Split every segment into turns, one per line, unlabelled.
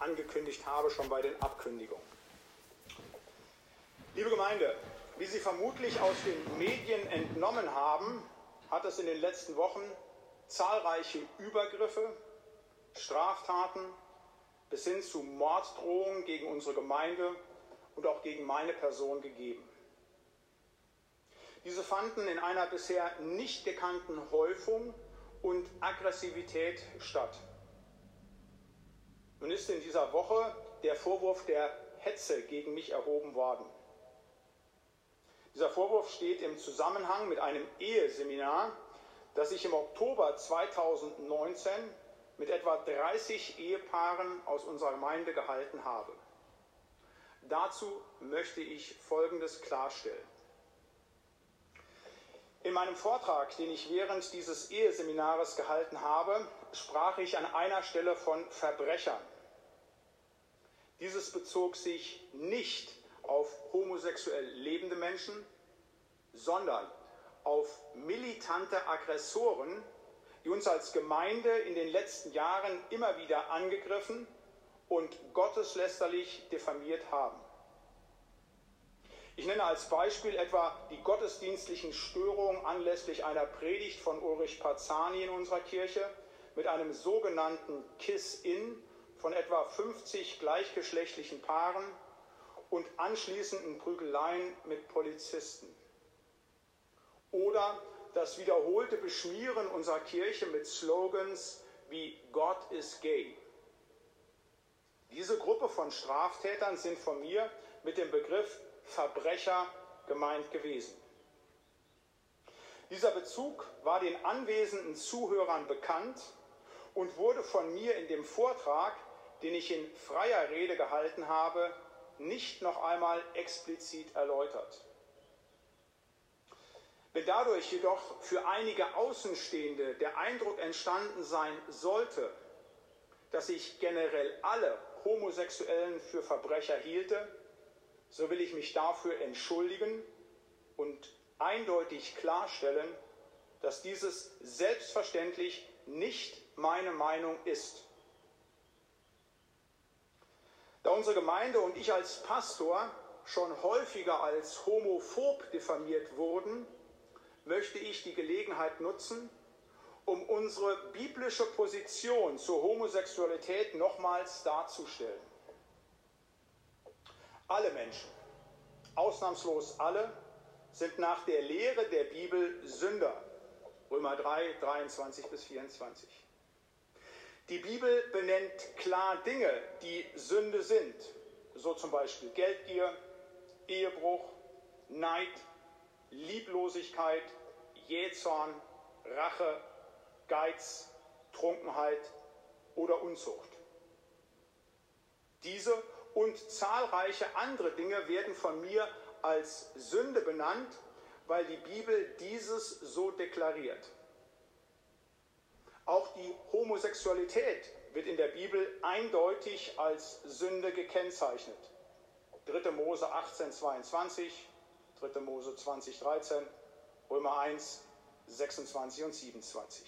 angekündigt habe, schon bei den Abkündigungen. Liebe Gemeinde, wie Sie vermutlich aus den Medien entnommen haben, hat es in den letzten Wochen zahlreiche Übergriffe, Straftaten bis hin zu Morddrohungen gegen unsere Gemeinde und auch gegen meine Person gegeben. Diese fanden in einer bisher nicht gekannten Häufung und Aggressivität statt. Nun ist in dieser Woche der Vorwurf der Hetze gegen mich erhoben worden. Dieser Vorwurf steht im Zusammenhang mit einem Eheseminar, das ich im Oktober 2019 mit etwa 30 Ehepaaren aus unserer Gemeinde gehalten habe. Dazu möchte ich Folgendes klarstellen. In meinem Vortrag, den ich während dieses Eheseminares gehalten habe, sprach ich an einer Stelle von Verbrechern. Dieses bezog sich nicht auf homosexuell lebende Menschen, sondern auf militante Aggressoren, die uns als Gemeinde in den letzten Jahren immer wieder angegriffen und gotteslästerlich diffamiert haben. Ich nenne als Beispiel etwa die gottesdienstlichen Störungen anlässlich einer Predigt von Ulrich Parzani in unserer Kirche mit einem sogenannten Kiss-In von etwa 50 gleichgeschlechtlichen Paaren und anschließenden Prügeleien mit Polizisten. Oder das wiederholte Beschmieren unserer Kirche mit Slogans wie Gott ist gay. Diese Gruppe von Straftätern sind von mir mit dem Begriff Verbrecher gemeint gewesen. Dieser Bezug war den anwesenden Zuhörern bekannt und wurde von mir in dem Vortrag, den ich in freier Rede gehalten habe, nicht noch einmal explizit erläutert. Wenn dadurch jedoch für einige Außenstehende der Eindruck entstanden sein sollte, dass ich generell alle Homosexuellen für Verbrecher hielte, so will ich mich dafür entschuldigen und eindeutig klarstellen, dass dieses selbstverständlich nicht meine Meinung ist. Da unsere Gemeinde und ich als Pastor schon häufiger als homophob diffamiert wurden, möchte ich die Gelegenheit nutzen, um unsere biblische Position zur Homosexualität nochmals darzustellen. Alle Menschen, ausnahmslos alle, sind nach der Lehre der Bibel Sünder. Römer 3, 23 bis 24. Die Bibel benennt klar Dinge, die Sünde sind, so zum Beispiel Geldgier, Ehebruch, Neid, Lieblosigkeit, Jähzorn, Rache, Geiz, Trunkenheit oder Unzucht. Diese und zahlreiche andere Dinge werden von mir als Sünde benannt, weil die Bibel dieses so deklariert. Auch die Homosexualität wird in der Bibel eindeutig als Sünde gekennzeichnet. 3. Mose 18, 22, 3. Mose 20, 13, Römer 1, 26 und 27.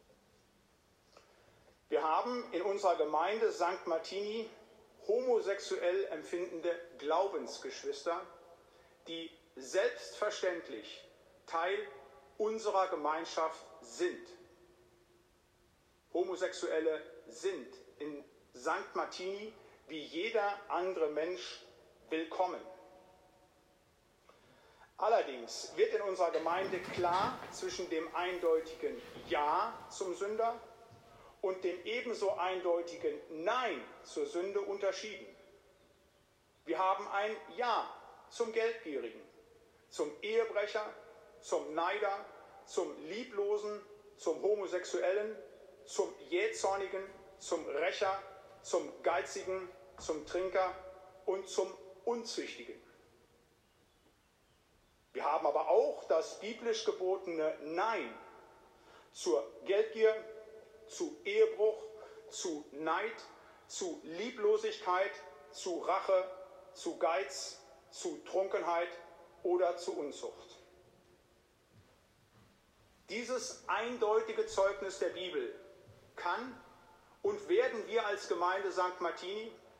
Wir haben in unserer Gemeinde St. Martini homosexuell empfindende Glaubensgeschwister, die selbstverständlich Teil unserer Gemeinschaft sind. Homosexuelle sind in St. Martini wie jeder andere Mensch willkommen. Allerdings wird in unserer Gemeinde klar zwischen dem eindeutigen Ja zum Sünder und dem ebenso eindeutigen Nein zur Sünde unterschieden. Wir haben ein Ja zum Geldgierigen, zum Ehebrecher, zum Neider, zum Lieblosen, zum Homosexuellen, zum Jähzornigen, zum Rächer, zum Geizigen, zum Trinker und zum Unzüchtigen. Wir haben aber auch das biblisch gebotene Nein zur Geldgier, zu Ehebruch, zu Neid, zu Lieblosigkeit, zu Rache, zu Geiz, zu Trunkenheit oder zu Unzucht. Dieses eindeutige Zeugnis der Bibel kann und werden wir als Gemeinde St. Martini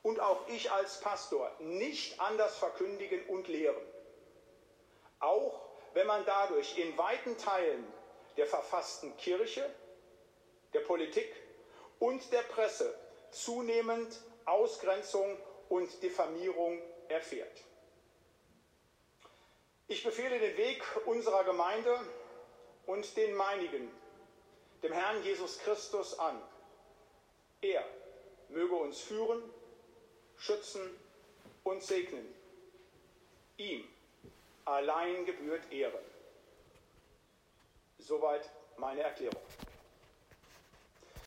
und auch ich als Pastor nicht anders verkündigen und lehren. Auch wenn man dadurch in weiten Teilen der verfassten Kirche, der Politik und der Presse zunehmend Ausgrenzung und Diffamierung erfährt. Ich befehle den Weg unserer Gemeinde und den meinigen, dem Herrn Jesus Christus an. Er möge uns führen, schützen und segnen. Ihm allein gebührt Ehre. Soweit meine Erklärung.